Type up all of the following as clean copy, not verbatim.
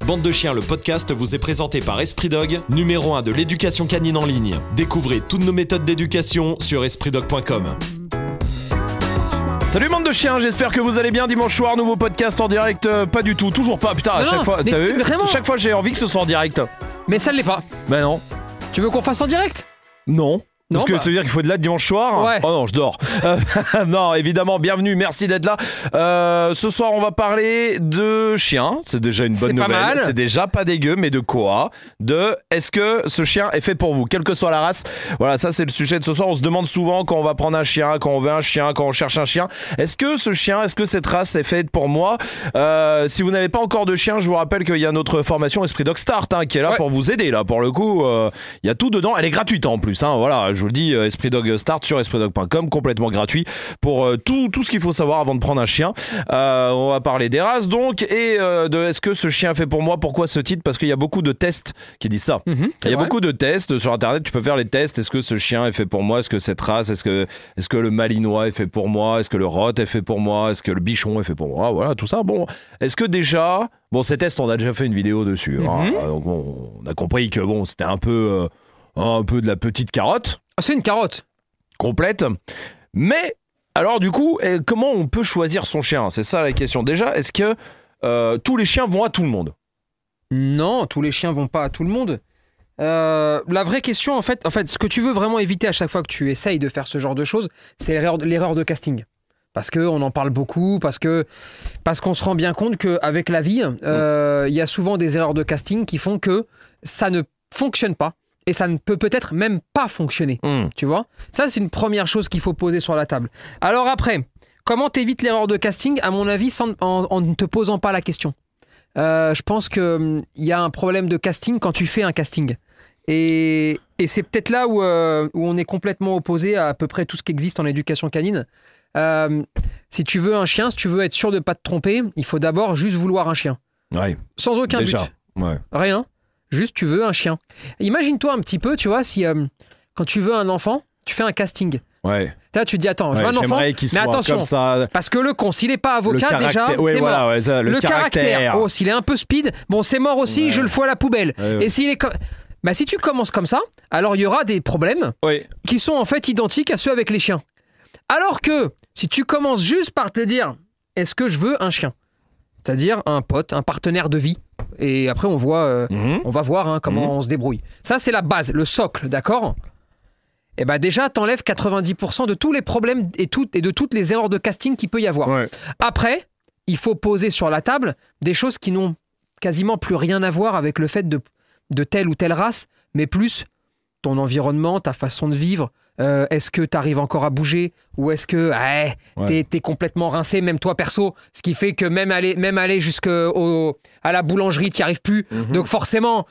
Bande de chiens, le podcast vous est présenté par Esprit Dog, numéro 1 de l'éducation canine en ligne. Découvrez toutes nos méthodes d'éducation sur espritdog.com. Salut bande de chiens, j'espère que vous allez bien. Dimanche soir, nouveau podcast en direct. Pas du tout, toujours pas. Putain, à chaque fois, t'as vu ? Vraiment ? Chaque fois j'ai envie que ce soit en direct. Mais ça ne l'est pas. Ben non. Tu veux qu'on fasse en direct ? Non. Parce que ça veut dire qu'il faut être là dimanche soir. Ouais. Oh non, je dors. Non, évidemment, bienvenue, merci d'être là. Ce soir, on va parler de chiens. C'est déjà une bonne nouvelle. Mal. C'est déjà pas dégueu, mais de quoi ? De est-ce que ce chien est fait pour vous, quelle que soit la race ? Voilà, ça c'est le sujet de ce soir. On se demande souvent quand on va prendre un chien, quand on veut un chien, quand on cherche un chien. Est-ce que ce chien, est-ce que cette race est faite pour moi ? Si vous n'avez pas encore de chien, je vous rappelle qu'il y a notre formation Esprit Dog Start qui est là pour vous aider. Là, pour le coup, il y a tout dedans. Elle est gratuite en plus. Voilà, je vous le dis, Esprit Dog Start sur espritdog.com, complètement gratuit pour tout ce qu'il faut savoir avant de prendre un chien. On va parler des races donc et de est-ce que ce chien est fait pour moi. Pourquoi ce titre ? Parce qu'il y a beaucoup de tests qui disent ça. Il y a beaucoup de tests sur internet. Tu peux faire les tests. Est-ce que ce chien est fait pour moi ? Est-ce que cette race, est-ce que le malinois est fait pour moi ? Est-ce que le rot est fait pour moi ? Est-ce que le bichon est fait pour moi ? Voilà, tout ça. Bon, est-ce que déjà, ces tests, on a déjà fait une vidéo dessus. Donc on a compris que c'était un peu de la petite carotte. C'est une carotte. Complète. Mais, alors du coup, comment on peut choisir son chien ? C'est ça la question. Déjà, est-ce que tous les chiens vont à tout le monde ? Non, tous les chiens vont pas à tout le monde. La vraie question, en fait, ce que tu veux vraiment éviter à chaque fois que tu essayes de faire ce genre de choses, c'est l'erreur de casting. Parce qu'on en parle beaucoup, parce qu'on se rend bien compte qu'avec la vie, il y a souvent des erreurs de casting qui font que ça ne fonctionne pas. Et ça ne peut peut-être même pas fonctionner, tu vois ? Ça, c'est une première chose qu'il faut poser sur la table. Alors après, comment t'évites l'erreur de casting ? À mon avis, en ne te posant pas la question. Je pense qu'il y a un problème de casting quand tu fais un casting. Et c'est peut-être là où on est complètement opposé à peu près tout ce qui existe en éducation canine. Si tu veux un chien, si tu veux être sûr de ne pas te tromper, il faut d'abord juste vouloir un chien. Ouais. Sans aucun but. Ouais. Rien. Juste, tu veux un chien. Imagine-toi un petit peu, tu vois, si quand tu veux un enfant, tu fais un casting. Ouais. Là, tu te dis, attends, je veux un enfant, mais attention, comme ça. parce que le con, s'il n'est pas avocat, déjà, c'est mort. Ouais, ça, le caractère. Oh, s'il est un peu speed, c'est mort aussi, je le fous à la poubelle. Ouais. Et s'il est si tu commences comme ça, alors il y aura des problèmes qui sont en fait identiques à ceux avec les chiens. Alors que, si tu commences juste par te dire, est-ce que je veux un chien ? C'est-à-dire un pote, un partenaire de vie. Et après, on va voir comment on se débrouille. Ça, c'est la base, le socle, d'accord ? Et déjà, t'enlèves 90% de tous les problèmes et de toutes les erreurs de casting qu'il peut y avoir. Ouais. Après, il faut poser sur la table des choses qui n'ont quasiment plus rien à voir avec le fait de telle ou telle race, mais plus ton environnement, ta façon de vivre. Est-ce que tu arrives encore à bouger ou est-ce que t'es complètement rincé, même toi perso, ce qui fait que même aller jusqu'à la boulangerie, t'y arrives plus. Donc forcément,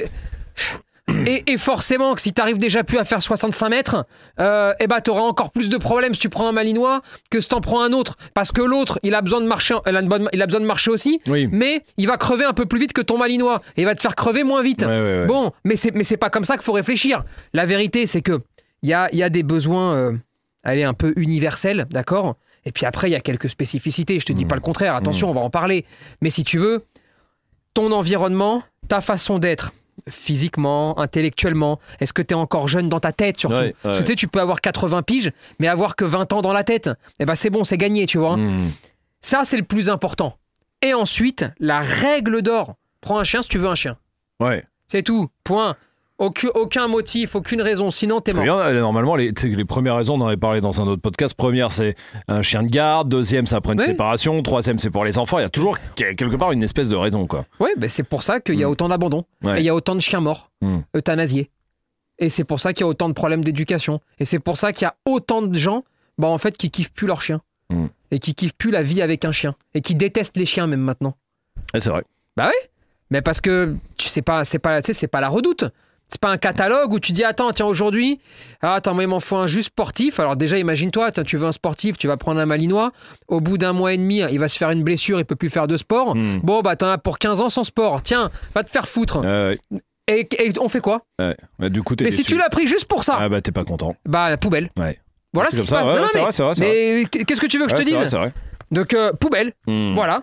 et forcément que si t'arrives déjà plus à faire 65 mètres, t'auras encore plus de problèmes si tu prends un malinois que si t'en prends un autre, parce que l'autre il a besoin de marcher, il a besoin de marcher aussi, mais il va crever un peu plus vite que ton malinois et il va te faire crever moins vite. Ouais. Bon, mais c'est pas comme ça qu'il faut réfléchir. La vérité, c'est que il y a des besoins un peu universels, d'accord ? Et puis après, il y a quelques spécificités. Je te dis pas le contraire. Attention, on va en parler. Mais si tu veux, ton environnement, ta façon d'être, physiquement, intellectuellement, est-ce que tu es encore jeune dans ta tête, surtout ? Parce que tu sais, tu peux avoir 80 piges, mais avoir que 20 ans dans la tête. C'est bon, c'est gagné, tu vois. Ça, c'est le plus important. Et ensuite, la règle d'or. Prends un chien si tu veux un chien. Ouais. C'est tout. Point. Aucun motif, aucune raison, sinon t'es mort. Normalement, les premières raisons, on en avait parlé dans un autre podcast. Première, c'est un chien de garde. Deuxième, c'est après une séparation. Troisième, c'est pour les enfants. Il y a toujours quelque part une espèce de raison, quoi. Oui, c'est pour ça qu'il y a autant d'abandon. Et il y a autant de chiens morts, euthanasiés. Et c'est pour ça qu'il y a autant de problèmes d'éducation. Et c'est pour ça qu'il y a autant de gens, en fait, qui kiffent plus leur chien. Et qui kiffent plus la vie avec un chien. Et qui détestent les chiens, même maintenant. Et c'est vrai. Oui. Mais parce que c'est pas la Redoute. C'est pas un catalogue où tu dis attends tiens aujourd'hui moi il m'en faut un juste sportif. Alors déjà imagine-toi, tu veux un sportif, tu vas prendre un malinois, au bout d'un mois et demi il va se faire une blessure, il peut plus faire de sport. T'en as pour 15 ans sans sport, tiens va te faire foutre. Et on fait quoi ? Du coup, mais déçu. Si tu l'as pris juste pour ça, t'es pas content. La poubelle. Voilà, c'est comme ça. C'est vrai. Mais qu'est-ce que tu veux que je te dise ? C'est vrai. Donc poubelle, voilà.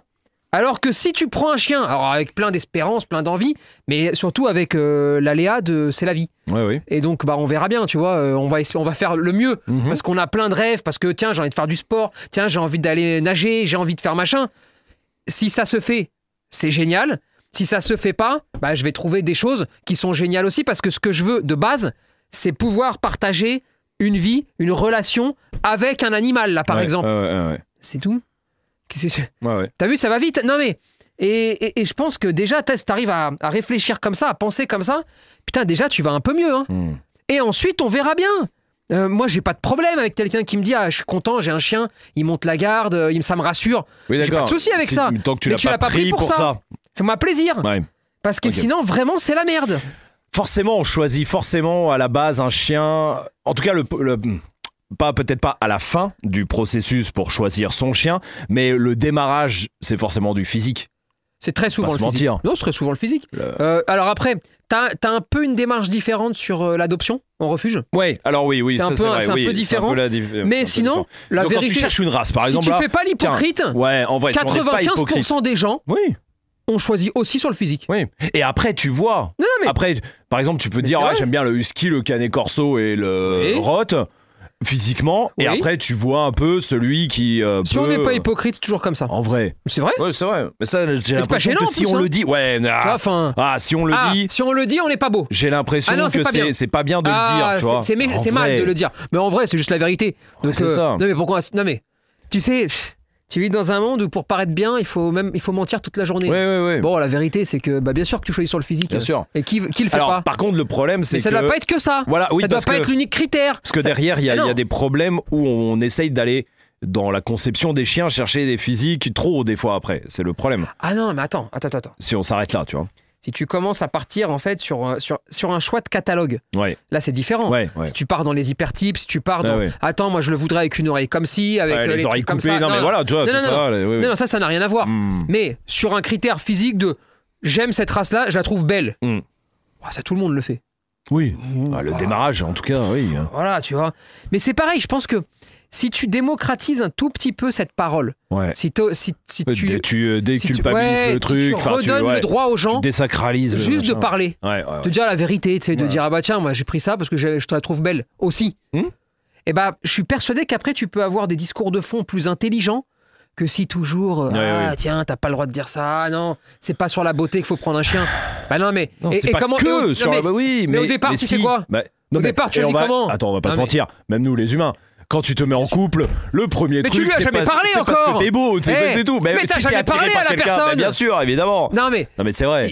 Alors que si tu prends un chien, alors avec plein d'espérance, plein d'envie, mais surtout avec l'aléa de c'est la vie. Oui. Et donc, on verra bien, tu vois, on va faire le mieux, parce qu'on a plein de rêves, parce que tiens, j'ai envie de faire du sport, tiens, j'ai envie d'aller nager, j'ai envie de faire machin. Si ça se fait, c'est génial. Si ça se fait pas, je vais trouver des choses qui sont géniales aussi, parce que ce que je veux de base, c'est pouvoir partager une vie, une relation avec un animal, là, par exemple. Ouais. C'est tout. Ouais. T'as vu, ça va vite. Non mais et je pense que déjà, t'arrives à réfléchir comme ça, à penser comme ça. Putain, déjà, tu vas un peu mieux. Hein. Et ensuite, on verra bien. Moi, j'ai pas de problème avec quelqu'un qui me dit je suis content, j'ai un chien, il monte la garde, ça me rassure. Oui, j'ai pas de souci avec ça. Tant que tu l'as pas pris pour ça. Fais-moi plaisir. Ouais. Parce que sinon, vraiment, c'est la merde. Forcément, on choisit à la base un chien. En tout cas, peut-être pas à la fin du processus pour choisir son chien, mais le démarrage, c'est forcément du physique. C'est très souvent le physique. Mentir. Non, c'est très souvent le physique. Alors après, t'as un peu une démarche différente sur l'adoption en refuge. Ouais, alors oui, c'est ça un peu, c'est vrai. c'est un peu différent. Mais sinon, la donc, vérité, quand tu cherches une race, par exemple, si tu fais pas l'hypocrite, en vrai, 95% des gens on choisit aussi sur le physique. Oui. Et après, tu vois. Non, mais... Après, par exemple, tu peux te dire, j'aime bien le husky, le canet corso et le rot, physiquement. Et après, tu vois un peu celui qui si on n'est pas hypocrite, c'est toujours comme ça. En vrai. C'est vrai. Ouais, c'est vrai. Mais ça, j'ai l'impression que si on le dit... si on le dit... Si on le dit, on n'est pas beau. J'ai l'impression que c'est pas bien de le dire, tu vois. C'est mal de le dire. Mais en vrai, c'est juste la vérité. Donc, c'est ça. Non, mais pourquoi... Non, mais... Tu sais... Tu vis dans un monde où pour paraître bien, il faut mentir toute la journée. Oui. Bon, la vérité, c'est que bien sûr que tu choisis sur le physique. Bien sûr. Et qui le fait pas. Par contre, le problème, c'est que... ça ne doit pas être que ça. Voilà, oui, ça doit pas être l'unique critère. Parce que derrière, il y a des problèmes où on essaye d'aller dans la conception des chiens, chercher des physiques trop des fois après. C'est le problème. Ah non, mais attends. Si on s'arrête là, tu vois. Si tu commences à partir en fait sur un choix de catalogue, là c'est différent. Si tu pars dans les hypertypes, si tu pars dans attends, moi je le voudrais avec une oreille comme ci, avec les oreilles comme coupées, ça. Non, mais voilà, tu vois, tout ça. Non, ça n'a rien à voir. Mais sur un critère physique de j'aime cette race-là, je la trouve belle. Ça, tout le monde le fait. Oui. Le démarrage, en tout cas, oui. Voilà, tu vois. Mais c'est pareil, je pense que si tu démocratises un tout petit peu cette parole, si tu déculpabilises le truc, tu redonnes le droit aux gens, tu désacralises juste de parler, de dire la vérité, de dire tiens, moi j'ai pris ça parce que je te la trouve belle aussi. Et je suis persuadé qu'après tu peux avoir des discours de fond plus intelligents que si toujours tiens, t'as pas le droit de dire ça, non, c'est pas sur la beauté qu'il faut prendre un chien. Non, mais c'est pas comment que sur la mais au départ tu fais quoi? Au départ tu dis comment? Attends, on va pas se mentir, même nous les humains. Quand tu te mets en couple, le premier truc, tu lui as jamais parlé c'est encore. Parce que t'es beau, c'est tout. Mais t'as jamais parlé à la personne. Bien sûr, évidemment. Non mais c'est vrai.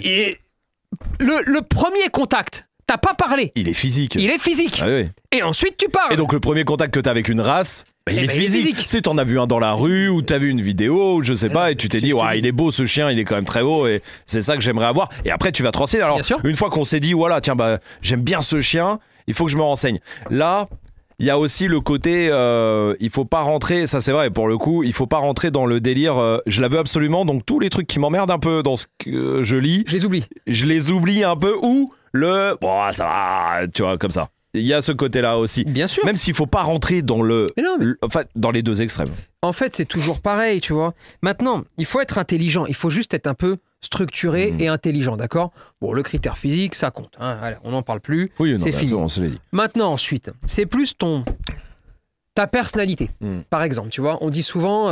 Le premier contact, t'as pas parlé. Il est physique. Ah oui. Et ensuite tu parles. Et donc le premier contact que t'as avec une race, il est physique. Si t'en as vu un dans la rue ou t'as vu une vidéo ou je sais pas et tu t'es dit il est beau ce chien, il est quand même très beau et c'est ça que j'aimerais avoir. Et après tu vas te renseigner. Alors une fois qu'on s'est dit tiens j'aime bien ce chien, il faut que je me renseigne. Là. Il y a aussi le côté, il faut pas rentrer, ça c'est vrai pour le coup, il faut pas rentrer dans le délire, je la veux absolument, donc tous les trucs qui m'emmerdent un peu dans ce que je lis, je les oublie un peu, ou ça va, tu vois, comme ça. Il y a ce côté-là aussi. Bien sûr. Même s'il faut pas rentrer dans dans les deux extrêmes. En fait, c'est toujours pareil, tu vois. Maintenant, il faut être intelligent, il faut juste être un peu structuré et intelligent, d'accord? Bon, le critère physique, ça compte. Hein. Allez, on n'en parle plus. C'est fini. On se l'a dit. Maintenant, ensuite, c'est plus ta personnalité. Par exemple, tu vois, on dit souvent,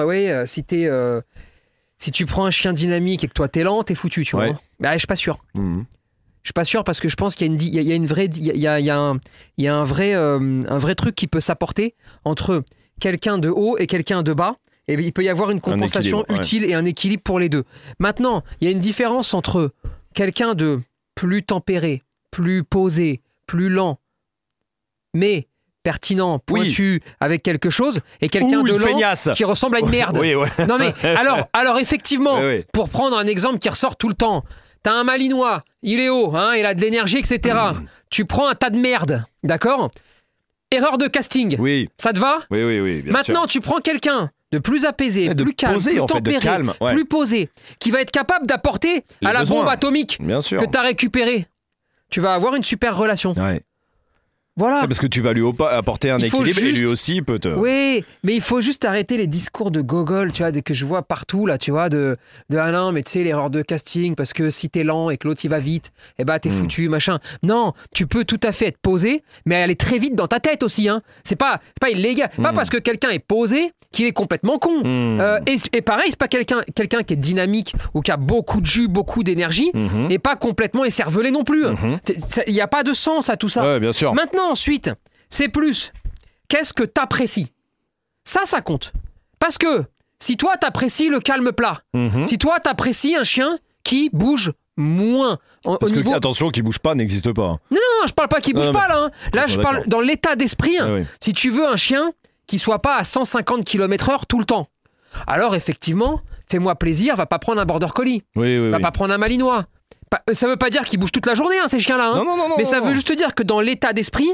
si tu prends un chien dynamique et que toi t'es lent, t'es foutu, tu vois. Je suis pas sûr. Je suis pas sûr parce que je pense qu'il y a un vrai truc qui peut s'apporter entre quelqu'un de haut et quelqu'un de bas. Et il peut y avoir une compensation utile et un équilibre pour les deux. Maintenant, il y a une différence entre quelqu'un de plus tempéré, plus posé, plus lent, mais pertinent, pointu, avec quelque chose, et quelqu'un de lent qui ressemble à une merde. Non mais alors effectivement, pour prendre un exemple qui ressort tout le temps, t'as un Malinois, il est haut, il a de l'énergie, etc. Tu prends un tas de merde, d'accord? Erreur de casting. Ça te va? Oui. Maintenant, tu prends quelqu'un de plus apaisé, plus calme, plus tempéré, plus posé, qui va être capable d'apporter à la bombe atomique que tu as récupérée. Tu vas avoir une super relation. Voilà. Parce que tu vas lui apporter un équilibre et lui aussi peut te... Oui, mais il faut juste arrêter les discours de gogol, tu vois, que je vois partout, là, tu vois, de Alain, mais tu sais, l'erreur de casting, parce que si t'es lent et que l'autre il va vite, eh ben t'es foutu, machin. Non, tu peux tout à fait être posé, mais aller très vite dans ta tête aussi, hein. C'est pas illégal. Pas parce que quelqu'un est posé qu'il est complètement con. Et pareil, c'est pas quelqu'un qui est dynamique ou qui a beaucoup de jus, beaucoup d'énergie, et pas complètement écervelé non plus. Il n'y a pas de sens à tout ça. Ouais, bien sûr. Maintenant, ensuite, c'est plus qu'est-ce que t'apprécies. Ça compte. Parce que si toi t'apprécies le calme plat, si toi t'apprécies un chien qui bouge moins. Parce que attention, qui bouge pas n'existe pas. Non, je parle pas qui bouge pas là. Là, je parle dans l'état d'esprit. Oui. Si tu veux un chien qui soit pas à 150 km/h tout le temps, alors effectivement, fais-moi plaisir, va pas prendre un border collie. Va pas prendre un malinois. Ça veut pas dire qu'ils bougent toute la journée, ces chiens-là. Hein. Non, mais ça veut juste dire que dans l'état d'esprit,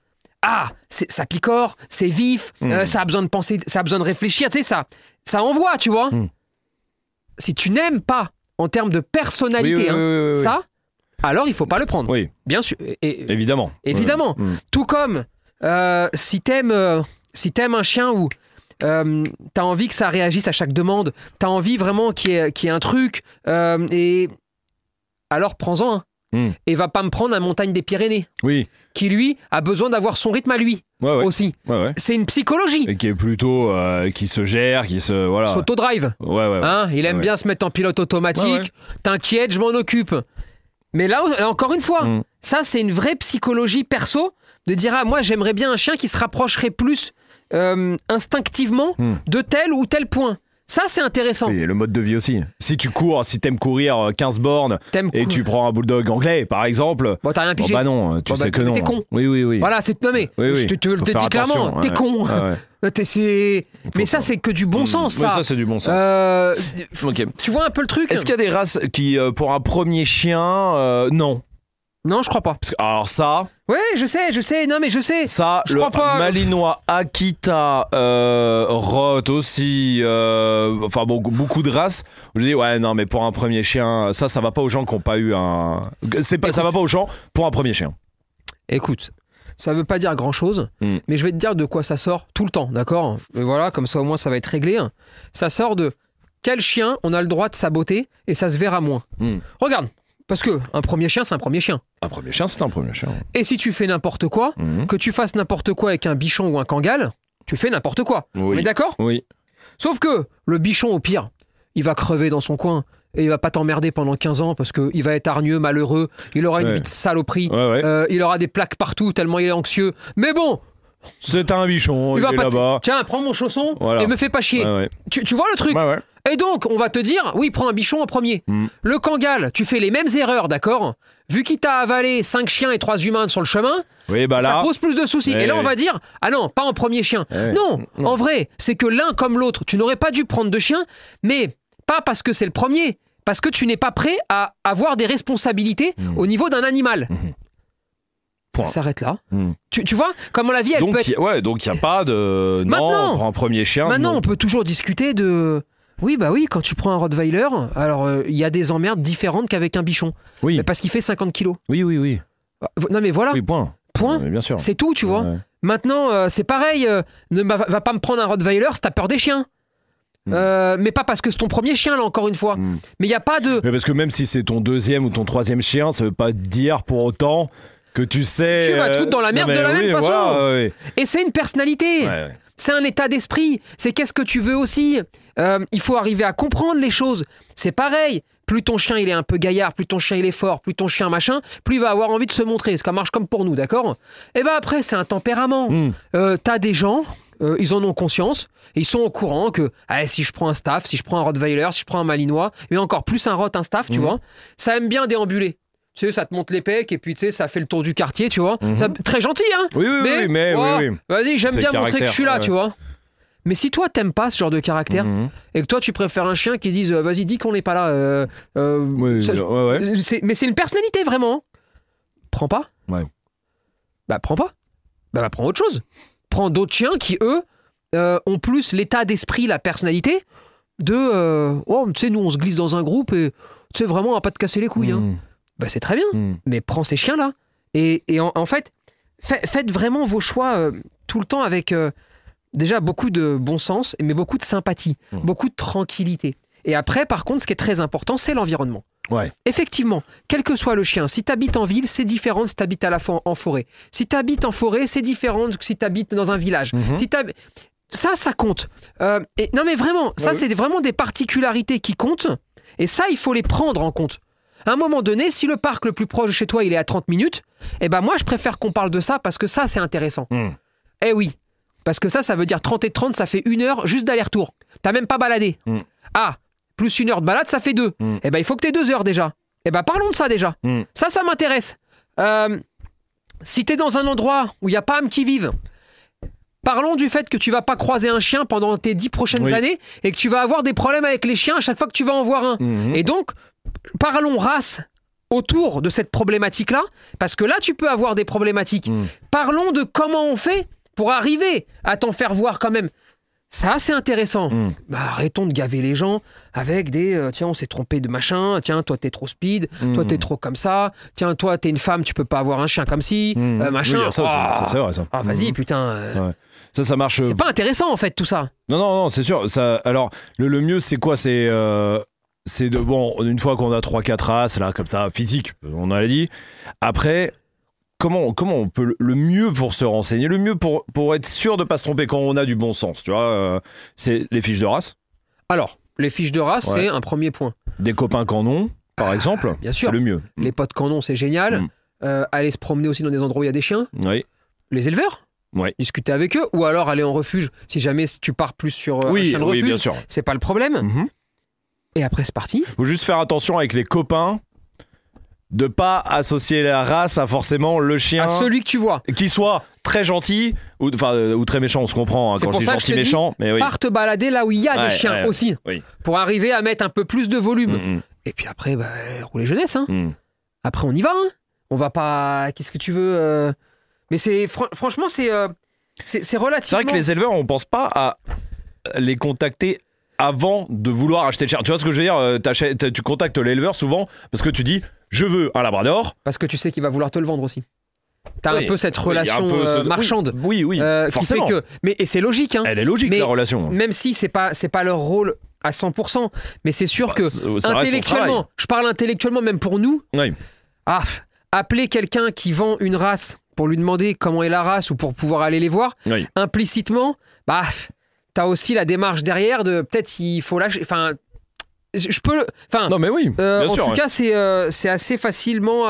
ça picore, c'est vif, ça a besoin de penser, ça a besoin de réfléchir, tu sais, ça envoie, tu vois. Si tu n'aimes pas en termes de personnalité, ça, alors il faut pas le prendre. Oui. Bien sûr. Évidemment. Évidemment. Tout comme si t'aimes un chien où t'as envie que ça réagisse à chaque demande, t'as envie vraiment qu'il y ait un truc, et alors prends-en un. Et va pas me prendre un montagne des Pyrénées. Oui. Qui lui a besoin d'avoir son rythme à lui aussi. C'est une psychologie. Et qui est plutôt qui se gère, voilà. S'auto-drive. Hein, il aime bien se mettre en pilote automatique. T'inquiète, je m'en occupe. Mais là encore une fois, ça c'est une vraie psychologie perso de dire moi j'aimerais bien un chien qui se rapprocherait plus instinctivement de tel ou tel point. Ça, c'est intéressant. Et le mode de vie aussi. Si tu cours, si t'aimes courir 15 bornes et tu prends un bulldog anglais, par exemple. Bon, t'as rien pigé. Bah non, tu sais que non. T'es con. Oui. Voilà, c'est non mais je te le dis clairement, t'es con. Mais ça, c'est que du bon sens, ça. Ça, c'est du bon sens. Tu vois un peu le truc. Est-ce qu'il y a des races qui, pour un premier chien, non? Non, je crois pas. Alors ça... Oui, je sais. Non, mais je sais. Ça, je crois pas. Malinois, Akita, Roth aussi, enfin bon, beaucoup de races. Je dis non, mais pour un premier chien, ça va pas aux gens qui n'ont pas eu un... ça va pas aux gens pour un premier chien. Écoute, ça veut pas dire grand-chose, mais je vais te dire de quoi ça sort tout le temps, d'accord? Et voilà, comme ça au moins ça va être réglé. Ça sort de quel chien on a le droit de saboter et ça se verra moins. Regarde. Parce que un premier chien, c'est un premier chien. Un premier chien, c'est un premier chien. Et si tu fais n'importe quoi, que tu fasses n'importe quoi avec un bichon ou un kangal, tu fais n'importe quoi. On est d'accord ? Oui. Sauf que le bichon, au pire, il va crever dans son coin et il va pas t'emmerder pendant 15 ans parce qu'il va être hargneux, malheureux, il aura une vie de saloperie, il aura des plaques partout tellement il est anxieux. Mais bon, c'est un bichon, il est là-bas. Tiens, prends mon chausson et me fais pas chier. Tu vois le truc ? Et donc, on va te dire, oui, prends un bichon en premier. Le kangal, tu fais les mêmes erreurs, d'accord ? Vu qu'il t'a avalé 5 chiens et 3 humains sur le chemin, ça pose plus de soucis. Et là, on va dire, non, pas en premier chien. Non, en vrai, c'est que l'un comme l'autre, tu n'aurais pas dû prendre 2 chiens, mais pas parce que c'est le premier, parce que tu n'es pas prêt à avoir des responsabilités au niveau d'un animal. Ça s'arrête là. Tu vois comment la vie, elle peut être... donc il n'y a pas de... Non, on prend un premier chien. Maintenant, on peut toujours discuter de... Oui, quand tu prends un Rottweiler, alors il y a des emmerdes différentes qu'avec un bichon. Oui. Mais parce qu'il fait 50 kilos. Oui. Non, mais voilà. Oui, point. Bien sûr. C'est tout, tu vois. Maintenant, c'est pareil. Va pas me prendre un Rottweiler si t'as peur des chiens. Mais pas parce que c'est ton premier chien, là, encore une fois. Mais il n'y a pas de... Mais parce que même si c'est ton 2e ou ton 3e chien, ça veut pas dire pour autant que tu sais... Tu vas te foutre dans la merde de la même façon. Et c'est une personnalité. C'est un état d'esprit. C'est qu'est-ce que tu veux aussi. Il faut arriver à comprendre les choses. C'est pareil. Plus ton chien il est un peu gaillard, plus ton chien il est fort, plus ton chien machin, plus il va avoir envie de se montrer. Ça marche comme pour nous, d'accord ? Et ben après, c'est un tempérament. T'as des gens, ils en ont conscience, et ils sont au courant que si je prends un staff, si je prends un Rottweiler, si je prends un Malinois, et encore plus un Rott, un staff, tu vois, ça aime bien déambuler. Tu sais, ça te monte les pecs et puis tu sais, ça fait le tour du quartier, tu vois. Très gentil, hein. Oui. Vas-y, j'aime bien montrer que je suis là, tu vois. Mais si toi, t'aimes pas ce genre de caractère et que toi, tu préfères un chien qui dise vas-y, dis qu'on n'est pas là. Mais c'est une personnalité, vraiment. Prends pas. Prends pas. Prends autre chose. Prends d'autres chiens qui, eux, ont plus l'état d'esprit, la personnalité de tu sais, nous, on se glisse dans un groupe et tu sais, vraiment, on va pas te casser les couilles, hein. C'est très bien, mais prends ces chiens-là. Et en fait, faites vraiment vos choix tout le temps avec déjà beaucoup de bon sens, mais beaucoup de sympathie, beaucoup de tranquillité. Et après, par contre, ce qui est très important, c'est l'environnement. Ouais. Effectivement, quel que soit le chien, si tu habites en ville, c'est différent de si tu habites en forêt. Si tu habites en forêt, c'est différent de si tu habites dans un village. Si ça compte. Non mais vraiment, ça c'est vraiment des particularités qui comptent. Et ça, il faut les prendre en compte. À un moment donné, si le parc le plus proche de chez toi, il est à 30 minutes, eh ben moi, je préfère qu'on parle de ça parce que ça, c'est intéressant. Eh oui, parce que ça veut dire 30 et 30, ça fait 1 heure juste d'aller-retour. T'as même pas baladé. Ah, plus 1 heure de balade, ça fait 2. Eh ben, il faut que t'aies 2 heures déjà. Eh ben, parlons de ça déjà. Ça m'intéresse. Si t'es dans un endroit où il n'y a pas âme qui vive, parlons du fait que tu vas pas croiser un chien pendant tes 10 prochaines années et que tu vas avoir des problèmes avec les chiens à chaque fois que tu vas en voir un. Et donc, parlons race autour de cette problématique-là, parce que là, tu peux avoir des problématiques. Parlons de comment on fait pour arriver à t'en faire voir quand même. Ça, c'est intéressant. Arrêtons de gaver les gens avec des tiens, on s'est trompé de machin, tiens, toi, t'es trop speed, toi, t'es trop comme ça, tiens, toi, t'es une femme, tu peux pas avoir un chien comme ci, machin. Oui, ça, c'est vrai, ça. Ah, vas-y, putain. Ça marche. C'est pas intéressant, en fait, tout ça. Non, c'est sûr. Ça, alors, le mieux, c'est quoi? C'est une fois qu'on a 3-4 races, là, comme ça, physique, on a dit. Après. Comment on peut le mieux pour se renseigner, le mieux pour être sûr de ne pas se tromper quand on a du bon sens, tu vois, c'est les fiches de race. Alors, les fiches de race, c'est un premier point. Des copains canon, par exemple, bien sûr. C'est le mieux. Les potes canon, c'est génial. Aller se promener aussi dans des endroits où il y a des chiens. Oui. Les éleveurs. Discuter avec eux, ou alors aller en refuge, si jamais tu pars plus sur un chien de refuge, bien sûr. C'est pas le problème. Et après, c'est parti. Faut juste faire attention avec les copains. De pas associer la race à forcément le chien. À celui que tu vois. Qui soit très gentil ou très méchant, on se comprend quand je dis gentil méchant. Mais pars te balader là où il y a des chiens aussi. Pour arriver à mettre un peu plus de volume. Et puis après, rouler jeunesse. Après, on y va. On va pas. Qu'est-ce que tu veux Mais c'est franchement, c'est relativement. C'est vrai que les éleveurs, on pense pas à les contacter avant de vouloir acheter le chien. Tu vois ce que je veux dire? Tu contactes l'éleveur souvent parce que tu dis je veux un labrador. Parce que tu sais qu'il va vouloir te le vendre aussi. T'as un peu cette relation marchande. Oui, forcément. Qui fait que... et c'est logique. Elle est logique, la relation. Même si c'est pas leur rôle à 100%, mais c'est sûr que intellectuellement, je parle intellectuellement même pour nous. Appeler quelqu'un qui vend une race pour lui demander comment est la race ou pour pouvoir aller les voir, implicitement, t'as aussi la démarche derrière de peut-être il faut lâcher. Enfin, je peux. Enfin, non mais oui. Bien en sûr, tout cas, c'est assez facilement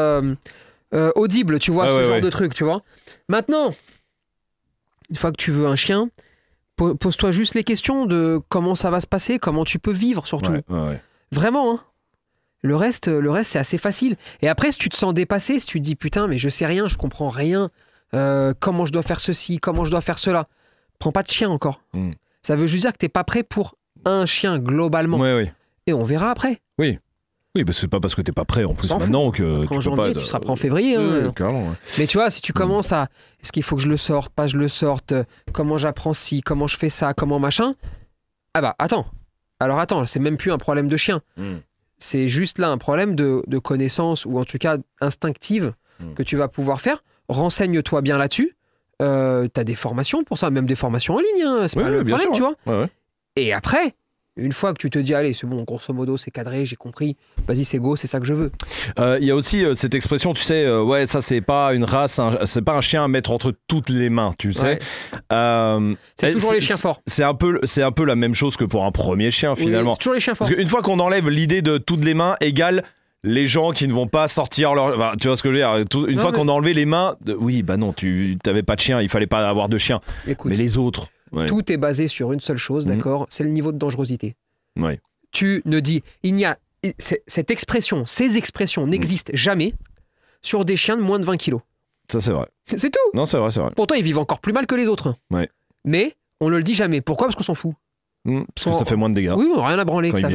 audible, tu vois, ce genre de truc, tu vois. Maintenant, une fois que tu veux un chien, pose-toi juste les questions de comment ça va se passer, comment tu peux vivre surtout. Vraiment, hein. Le reste, c'est assez facile. Et après, si tu te sens dépassé, si tu te dis putain, mais je sais rien, je comprends rien, comment je dois faire ceci, comment je dois faire cela, prends pas de chien encore. Ça veut juste dire que t'es pas prêt pour un chien globalement. Et on verra après. Oui, c'est pas parce que t'es pas prêt en plus maintenant que tu en janvier, tu seras prêt en février. Clairement, Mais tu vois, si tu commences à est-ce qu'il faut que je le sorte, pas je le sorte, comment j'apprends ci, comment je fais ça, comment machin. Attends, c'est même plus un problème de chien. C'est juste là un problème de connaissance ou en tout cas instinctive que tu vas pouvoir faire. Renseigne-toi bien là-dessus. T'as des formations pour ça, même des formations en ligne, c'est pas le problème, tu vois. Et après, une fois que tu te dis allez, c'est bon, grosso modo c'est cadré, j'ai compris, vas-y, c'est go, c'est ça que je veux. Il y a aussi cette expression, tu sais, ça c'est pas une race, c'est pas un chien à mettre entre toutes les mains, tu sais. C'est toujours les chiens forts. C'est un peu la même chose que pour un premier chien finalement. C'est toujours les chiens forts. Parce qu'une fois qu'on enlève l'idée de toutes les mains égale les gens qui ne vont pas sortir leur... Enfin, tu vois ce que je veux dire? Une fois qu'on a enlevé les mains... non, tu n'avais pas de chien, il fallait pas avoir de chien. Écoute, mais les autres... Tout est basé sur une seule chose, d'accord? C'est le niveau de dangerosité. Ouais. Tu ne dis... Cette expression, ces expressions n'existent jamais sur des chiens de moins de 20 kilos. Ça, c'est vrai. C'est tout. Non, c'est vrai. Pourtant, ils vivent encore plus mal que les autres. Mais on ne le dit jamais. Pourquoi? Parce qu'on s'en fout. Parce que ça fait moins de dégâts. Oui, rien à branler. Ça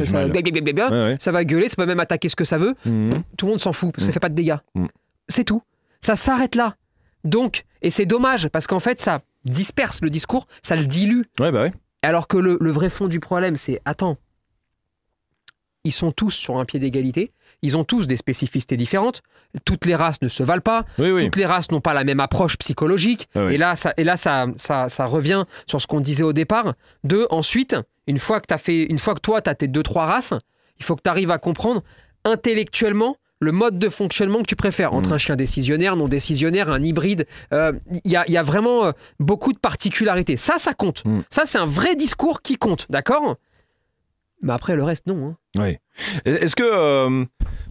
va gueuler, ça peut même attaquer ce que ça veut. Tout le monde s'en fout parce que ça fait pas de dégâts. C'est tout. Ça s'arrête là. Donc, et c'est dommage parce qu'en fait, ça disperse le discours, ça le dilue. Alors que le vrai fond du problème, c'est attends, ils sont tous sur un pied d'égalité. Ils ont tous des spécificités différentes. Toutes les races ne se valent pas. Toutes les races n'ont pas la même approche psychologique. Et là, ça revient sur ce qu'on disait au départ. Ensuite, une fois que toi, tu as tes 2-3 races, il faut que tu arrives à comprendre intellectuellement le mode de fonctionnement que tu préfères entre un chien décisionnaire, non décisionnaire, un hybride. Il y a vraiment beaucoup de particularités. Ça compte. Ça, c'est un vrai discours qui compte, d'accord ? Mais après, le reste, non. Oui. Est-ce que...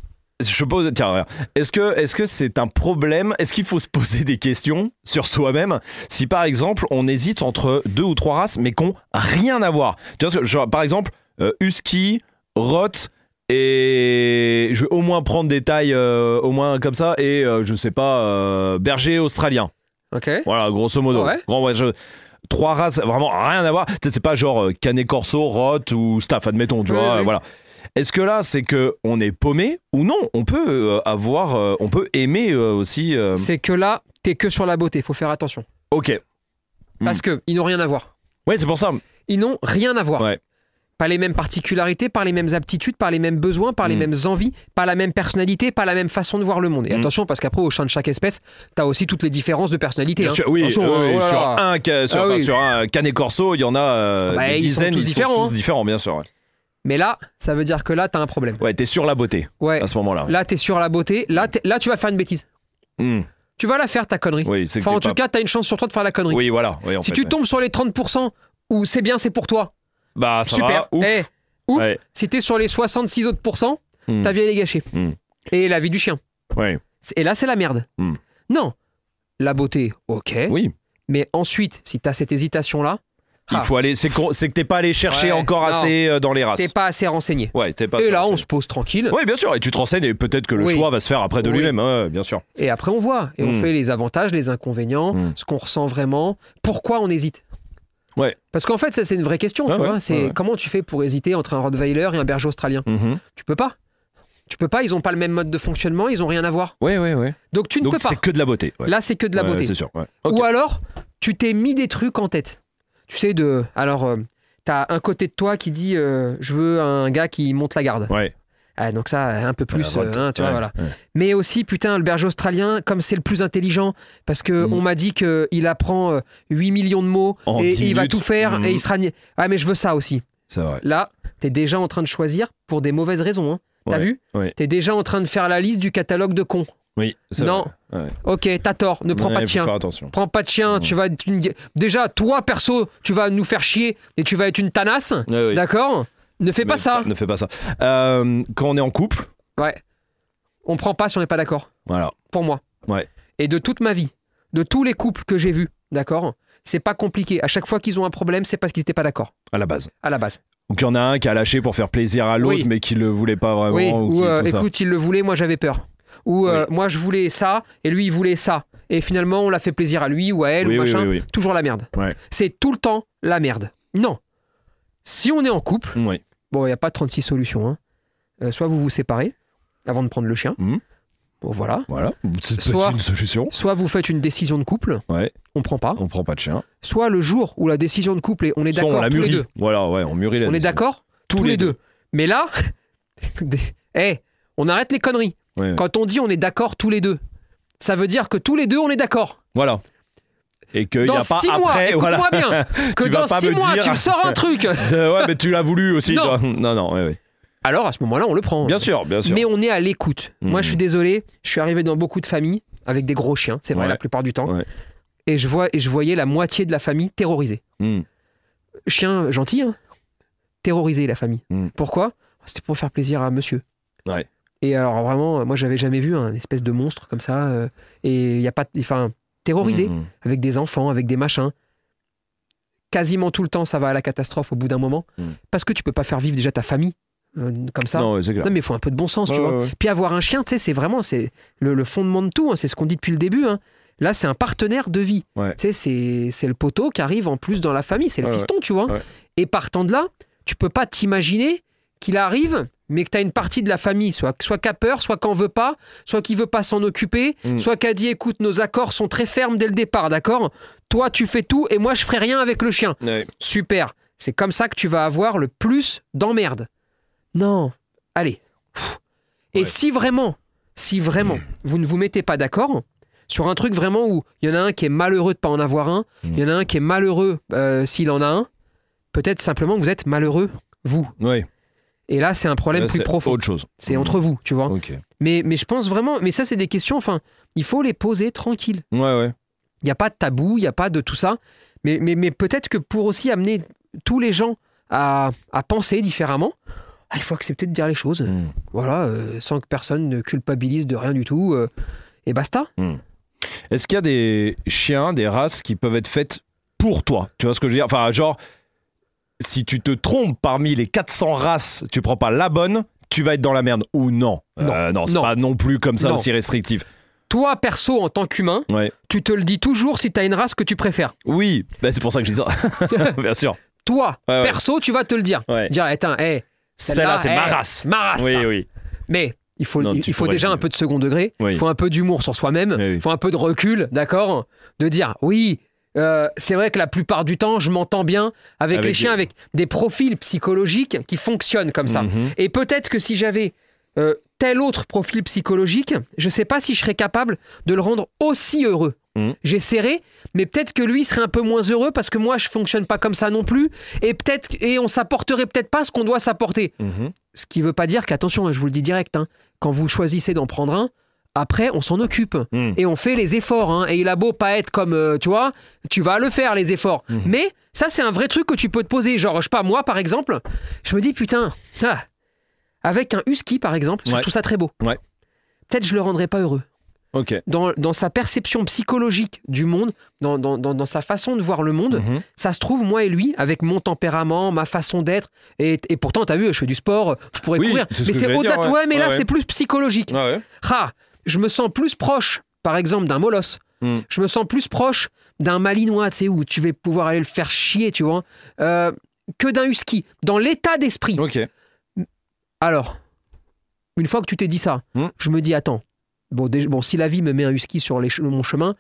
est-ce que c'est un problème ? Est-ce qu'il faut se poser des questions sur soi-même si par exemple on hésite entre 2 ou 3 races mais qui n'ont rien à voir ? Tu vois, genre, par exemple, Husky, Roth et je vais au moins prendre des tailles au moins comme ça et je sais pas, berger australien. Ok. Voilà, grosso modo. Ouais. 3 races vraiment rien à voir. C'est pas genre Canet Corso, Roth ou Staff, admettons, tu vois. Voilà. Est-ce que là, c'est que on est paumé ou non ? On peut on peut aimer aussi. C'est que là, t'es que sur la beauté. Faut faire attention. Ok. Parce que ils n'ont rien à voir. Ouais, c'est pour ça. Ils n'ont rien à voir. Ouais. Pas les mêmes particularités, pas les mêmes aptitudes, pas les mêmes besoins, pas les mêmes envies, pas la même personnalité, pas la même façon de voir le monde. Et attention, parce qu'après, au sein de chaque espèce, t'as aussi toutes les différences de personnalité. Bien sûr, oui, sur un Canet Corso, il y en a des dizaines, ils sont tous différents, bien sûr. Ouais. Mais là, ça veut dire que là, t'as un problème. Ouais, t'es sur la beauté à ce moment-là. Là, t'es sur la beauté. Là, tu vas faire une bêtise. Tu vas la faire, ta connerie. Oui, en tout cas, t'as une chance sur toi de faire la connerie. Oui, voilà. Oui, si tu tombes sur les 30% où c'est bien, c'est pour toi. Bah, ça super. Va. Ouf. Ouf. Ouais. Si t'es sur les 66 autres pourcents, ta vie elle est gâchée. Et la vie du chien. Ouais. Et là, c'est la merde. Non. La beauté, ok. Oui. Mais ensuite, si t'as cette hésitation-là, il faut aller. C'est que t'es pas allé chercher encore assez dans les races. T'es pas assez renseigné. Ouais, t'es pas. Et là, renseigné. On se pose tranquille. Oui, bien sûr. Et tu te renseignes et peut-être que le choix va se faire après de lui-même. Ouais, bien sûr. Et après, on voit. Et on fait les avantages, les inconvénients, ce qu'on ressent vraiment. Pourquoi on hésite ? Ouais. Parce qu'en fait, ça, c'est une vraie question. Tu vois, c'est comment tu fais pour hésiter entre un Rottweiler et un berger australien ? Tu peux pas. Tu peux pas. Ils ont pas le même mode de fonctionnement. Ils ont rien à voir. Ouais. Donc tu ne peux pas. C'est que de la beauté. Ouais. Là, c'est que de la beauté. C'est sûr. Ouais. Okay. Ou alors, tu t'es mis des trucs en tête. Tu sais t'as un côté de toi qui dit je veux un gars qui monte la garde. Ouais. Donc ça, un peu plus, tu vois, voilà. Ouais. Mais aussi, putain, le berger australien, comme c'est le plus intelligent, parce que on m'a dit qu'il apprend 8 millions de mots et il va tout faire et il sera... Ah, mais je veux ça aussi. C'est vrai. Là, t'es déjà en train de choisir pour des mauvaises raisons. Hein. T'as vu ? T'es déjà en train de faire la liste du catalogue de cons. Oui, c'est non. Vrai. Ouais. Ok, t'as tort, ne prends pas de chien. Prends pas de chien, tu vas être déjà, toi, perso, tu vas nous faire chier et tu vas être une tanasse, d'accord ? Ne fais pas ça. Ne fais pas ça. Quand on est en couple... Ouais. On prend pas si on n'est pas d'accord. Voilà. Pour moi. Ouais. Et de toute ma vie, de tous les couples que j'ai vus, d'accord ? C'est pas compliqué. À chaque fois qu'ils ont un problème, c'est parce qu'ils n'étaient pas d'accord. À la base. Donc il y en a un qui a lâché pour faire plaisir à l'autre, mais qui le voulait pas vraiment. Oui. Ou écoute, il le voulait, moi j'avais peur. Ou moi je voulais ça, et lui il voulait ça. Et finalement on l'a fait plaisir à lui ou à elle, ou machin. Toujours la merde. Ouais. C'est tout le temps la merde. Non. Si on est en couple, bon, il n'y a pas 36 solutions. Hein. Soit vous vous séparez avant de prendre le chien. Bon, voilà. C'est une solution. Soit vous faites une décision de couple. Ouais. On prend pas. On prend pas de chien. Soit le jour où la décision de couple est, on est d'accord tous les deux. Voilà, on mûrit la décision. On est d'accord tous les deux. Mais là, on arrête les conneries. Ouais. Quand on dit on est d'accord tous les deux, ça veut dire que tous les deux on est d'accord. Voilà. Et qu'il n'y a pas 6 mois, après. Écoute-moi bien. Que dans 6 mois, tu me sors un truc. Ouais, mais tu l'as voulu aussi, non. Toi. Non, ouais. Alors à ce moment-là, on le prend. Bien sûr. Mais on est à l'écoute. Moi, je suis désolé. Je suis arrivé dans beaucoup de familles avec des gros chiens, c'est vrai, la plupart du temps. Ouais. Et je voyais la moitié de la famille terrorisée. Chien gentil, hein, terroriser la famille. Pourquoi ? C'était pour faire plaisir à monsieur. Ouais. Et alors vraiment, moi, j'avais jamais vu un espèce de monstre comme ça. Et il y a pas, terrorisé avec des enfants, avec des machins. Quasiment tout le temps, ça va à la catastrophe au bout d'un moment, parce que tu peux pas faire vivre déjà ta famille comme ça. Non, c'est clair. Non, mais il faut un peu de bon sens, tu vois. Puis avoir un chien, tu sais, c'est vraiment le fondement de tout. Hein, c'est ce qu'on dit depuis le début. Hein. Là, c'est un partenaire de vie. Ouais. Tu sais, c'est le poteau qui arrive en plus dans la famille. C'est le fiston, tu vois. Ouais. Et partant de là, tu peux pas t'imaginer qu'il arrive, mais que tu as une partie de la famille, soit qui a peur, soit qu'en veut pas, soit qui veut pas s'en occuper, soit qui a dit écoute, nos accords sont très fermes dès le départ, d'accord ? Toi, tu fais tout et moi, je ferai rien avec le chien. Ouais. Super. C'est comme ça que tu vas avoir le plus d'emmerdes. Non. allez. Et si vraiment, vous ne vous mettez pas d'accord sur un truc vraiment où il y en a un qui est malheureux de pas en avoir un, il y en a un qui est malheureux s'il en a un, peut-être simplement que vous êtes malheureux, vous. Oui. Et là, c'est un problème plus profond. Autre chose. C'est entre vous, tu vois. Okay. Mais je pense vraiment... Mais ça, c'est des questions, enfin, il faut les poser tranquille. Ouais. Il n'y a pas de tabou, il n'y a pas de tout ça. Mais peut-être que pour aussi amener tous les gens à penser différemment, il faut accepter de dire les choses. Voilà, sans que personne ne culpabilise de rien du tout. Et basta. Est-ce qu'il y a des chiens, des races qui peuvent être faites pour toi? Tu vois ce que je veux dire? Enfin, genre... Si tu te trompes parmi les 400 races, tu prends pas la bonne, tu vas être dans la merde. Ou non. Non, c'est pas non plus comme ça aussi restrictif. Toi, perso, en tant qu'humain, tu te le dis toujours si t'as une race que tu préfères. Oui, c'est pour ça que je dis ça. Bien sûr. Toi, perso, tu vas te le dire. Dire, attends, celle-là, c'est ma race. Ma race. Oui. Mais il faut déjà un peu de second degré. Il faut un peu d'humour sur soi-même. Il faut un peu de recul, d'accord? De dire, oui... c'est vrai que la plupart du temps, je m'entends bien avec les chiens, avec des profils psychologiques qui fonctionnent comme ça. Et peut-être que si j'avais tel autre profil psychologique, je sais pas si je serais capable de le rendre aussi heureux. J'essaierai, mais peut-être que lui serait un peu moins heureux parce que moi, je fonctionne pas comme ça non plus. Et on s'apporterait peut-être pas ce qu'on doit s'apporter. Ce qui veut pas dire qu'attention, je vous le dis direct, quand vous choisissez d'en prendre un, après, on s'en occupe et on fait les efforts. Et il a beau pas être comme, tu vois, tu vas le faire, les efforts. Mais ça, c'est un vrai truc que tu peux te poser. Genre, je sais pas, moi, par exemple, je me dis, putain, avec un husky, par exemple, je trouve ça très beau. Peut-être je le rendrais pas heureux. Dans sa perception psychologique du monde, dans sa façon de voir le monde, ça se trouve, moi et lui, avec mon tempérament, ma façon d'être, et pourtant, t'as vu, je fais du sport, je pourrais courir. Mais c'est au-delà de mais là, c'est plus psychologique. Je me sens plus proche, par exemple, d'un molosse. Je me sens plus proche d'un malinois, tu sais, où tu vas pouvoir aller le faire chier, tu vois, que d'un husky, dans l'état d'esprit. Alors, une fois que tu t'es dit ça, je me dis, attends, bon, si la vie me met un husky sur mon chemin,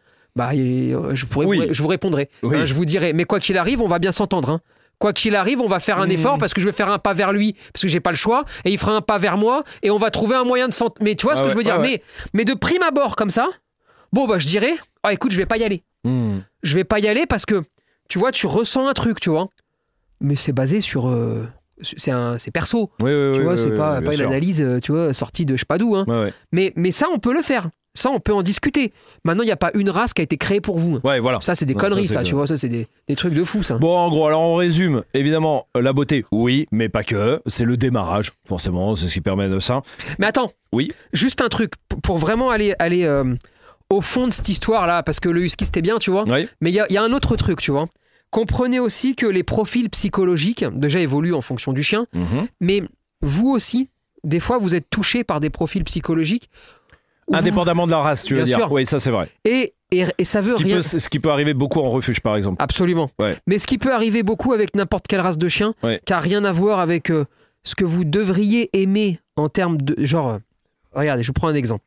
je vous répondrai. Je vous dirai, mais quoi qu'il arrive, on va bien s'entendre. Quoi qu'il arrive, on va faire un effort parce que je vais faire un pas vers lui, parce que j'ai pas le choix, et il fera un pas vers moi, et on va trouver un moyen de s'entendre. Mais tu vois ce que je veux dire? Mais de prime abord, comme ça, je dirais, écoute, je vais pas y aller. Je vais pas y aller parce que, tu vois, tu ressens un truc, tu vois. Mais c'est basé sur... c'est perso. Tu vois, c'est pas une analyse, tu vois, sortie de je sais pas d'où. Mais ça, on peut le faire. Ça, on peut en discuter. Maintenant, il n'y a pas une race qui a été créée pour vous. Voilà. Ça, c'est des conneries, ça, tu vois. Ça, c'est des trucs de fou, ça. Bon, en gros, alors on résume. Évidemment, la beauté, oui, mais pas que. C'est le démarrage, forcément. C'est ce qui permet de ça. Mais attends. Oui. Juste un truc. Pour vraiment aller au fond de cette histoire-là, parce que le husky, c'était bien, tu vois. Mais il y a un autre truc, tu vois. Comprenez aussi que les profils psychologiques, déjà, évoluent en fonction du chien. Mais vous aussi, des fois, vous êtes touché par des profils psychologiques. Indépendamment de la race, tu veux dire. Oui, ça c'est vrai. Et ça veut rien... Ce qui peut arriver beaucoup en refuge, par exemple. Absolument. Mais ce qui peut arriver beaucoup avec n'importe quelle race de chien, qui n'a rien à voir avec ce que vous devriez aimer en termes de... Genre, regardez, je vous prends un exemple.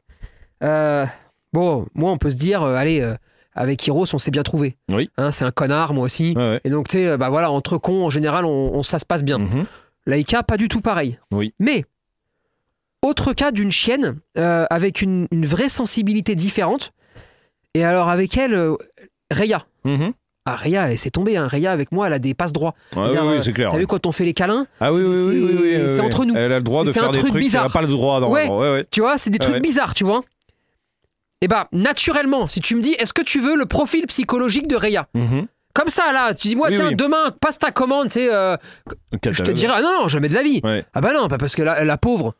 Moi, on peut se dire, avec Hiros, on s'est bien trouvé. C'est un connard, moi aussi. Et donc, tu sais, entre cons, en général, ça se passe bien. Laïka, pas du tout pareil. Mais... Autre cas d'une chienne avec une vraie sensibilité différente. Et alors avec elle, Rhea. Rhea, elle laissé tomber. Rhea, avec moi, elle a des passes droits. C'est clair. T'as vu quand on fait les câlins? C'est entre nous. Elle a le droit de faire des trucs qu'elle n'a pas le droit. Tu vois, c'est des trucs bizarres, tu vois. Et naturellement, si tu me dis, est-ce que tu veux le profil psychologique de Rhea? Comme ça, là, tu dis, moi, demain, passe ta commande, tu sais, je te dirais, non, jamais de la vie. Non, pas parce que la pauvre...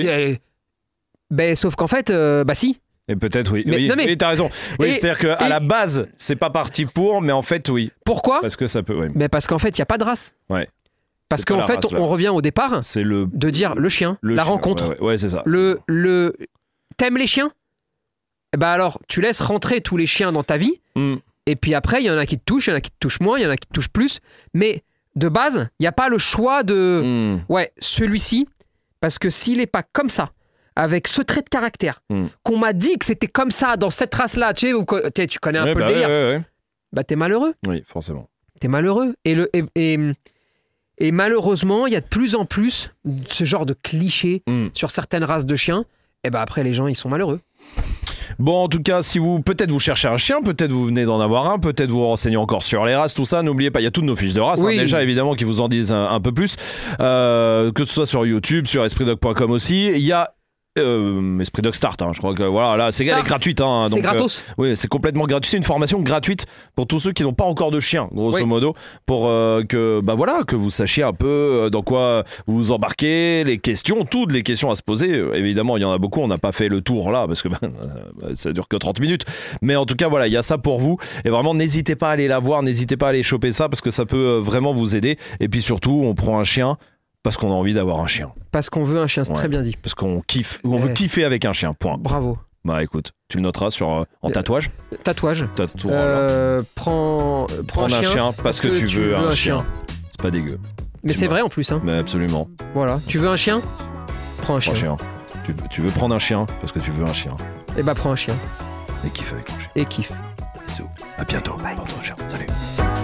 sauf qu'en fait, si. Et peut-être mais t'as raison. C'est-à-dire qu'à la base, c'est pas parti pour, mais en fait, oui. Pourquoi? Parce que ça peut. Parce qu'en fait, il n'y a pas de race. Parce qu'en fait, on revient au départ de dire le chien, la rencontre. C'est ça. T'aimes les chiens? Alors, tu laisses rentrer tous les chiens dans ta vie. Et puis après, il y en a qui te touchent, il y en a qui te touchent moins, il y en a qui te touchent plus. Mais de base, il n'y a pas le choix de... celui-ci, parce que s'il n'est pas comme ça, avec ce trait de caractère, qu'on m'a dit que c'était comme ça, dans cette race-là, tu connais un peu le délire, t'es malheureux. Oui, forcément. T'es malheureux. Et malheureusement, il y a de plus en plus ce genre de clichés sur certaines races de chiens. Et ben après, les gens, ils sont malheureux. Bon, en tout cas, si peut-être vous cherchez un chien, peut-être vous venez d'en avoir un, peut-être vous renseignez encore sur les races, tout ça, n'oubliez pas, il y a toutes nos fiches de race, déjà évidemment qui vous en disent un peu plus, que ce soit sur YouTube, sur espritdog.com aussi, il y a Esprit Dog Start, je crois que voilà, là, elle est gratuite. C'est donc, gratos. Oui, c'est complètement gratuit. C'est une formation gratuite pour tous ceux qui n'ont pas encore de chien, grosso modo, pour que vous sachiez un peu dans quoi vous vous embarquez, les questions, toutes les questions à se poser. Évidemment, il y en a beaucoup. On n'a pas fait le tour là parce que ça dure que 30 minutes. Mais en tout cas, voilà, il y a ça pour vous. Et vraiment, n'hésitez pas à aller la voir, n'hésitez pas à aller choper ça parce que ça peut vraiment vous aider. Et puis surtout, on prend un chien. Parce qu'on a envie d'avoir un chien. Parce qu'on veut un chien, c'est très bien dit. Parce qu'on kiffe, on veut kiffer avec un chien, point. Bravo. Bah écoute, tu le noteras en tatouage. Tatouage. Prends un chien parce que tu veux un chien. C'est pas dégueu. Mais c'est vrai en plus. Hein. Mais absolument. Voilà. Tu veux un chien ? Prends un chien. Tu veux prendre un chien parce que tu veux un chien. Et bah prends un chien. Et kiffe avec ton chien. Et kiffe. Bisous. À bientôt. Bye. Prends ton chien. Salut.